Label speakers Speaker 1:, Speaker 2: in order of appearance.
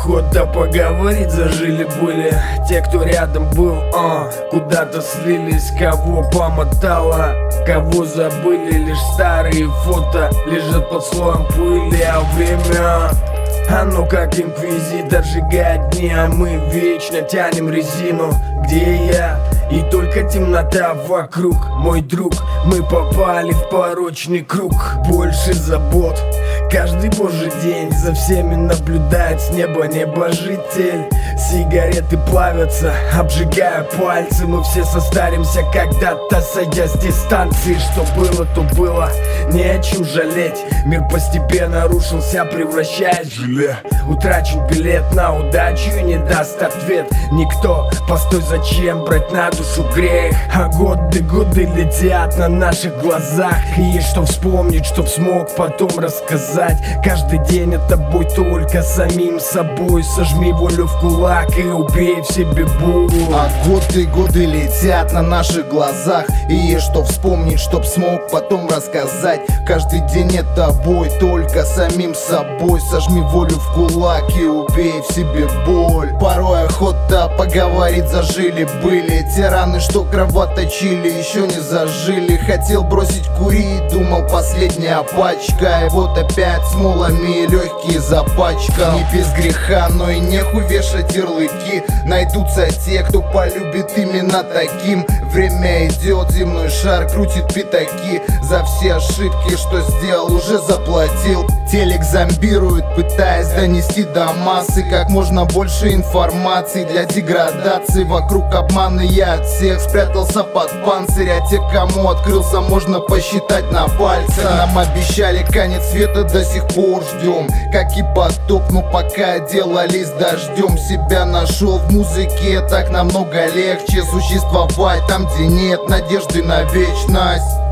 Speaker 1: охота поговорить, зажили-были те, кто рядом был, куда-то слились, кого помотало, кого забыли. Лишь старые фото лежат под слоем пыли, а время оно как инквизитор сжигает дни, а мы вечно тянем резину. Где я? И только темнота вокруг, мой друг. Мы попали в порочный круг. Больше забот каждый божий день, за всеми наблюдает с неба небожитель. Сигареты плавятся, обжигая пальцы. Мы все состаримся когда-то, сойдя с дистанции. Что было, то было, не о чем жалеть. Мир постепенно рушился, превращаясь в желе. Утрачен билет на удачу и не даст ответ никто. Постой, зачем брать на душу грех? А годы летят на наших глазах. И есть что вспомнить, чтоб смог потом рассказать. Каждый день это бой только с самим собой. Сожми волю в кулак и убей в себе боль.
Speaker 2: А годы летят на наших глазах. И есть что вспомнить, чтоб смог потом рассказать. Каждый день это бой только с самим собой. Сожми волю в кулак и убей в себе боль. Порой охота поговорить, зажили-были те раны, что кровоточили, еще не зажили. Хотел бросить курить, думал последняя пачка. И вот опять смолами легкие запачкал. Не без греха, но и нехуй вешать ярлыки. Найдутся те, кто полюбит именно таким. Время идет, земной шар крутит пятаки. За все ошибки, что сделал, уже заплатил. Телек зомбирует, пытаясь донести до массы как можно больше информации для деградации. Вокруг обмана, я от всех спрятался под панцирь. А те, кому открылся, можно посчитать на пальцах. Нам обещали конец света, до сих пор ждем. Как и потоп, но пока делались дождем. Себя нашел в музыке, так намного легче существовать там, где нет надежды на вечность.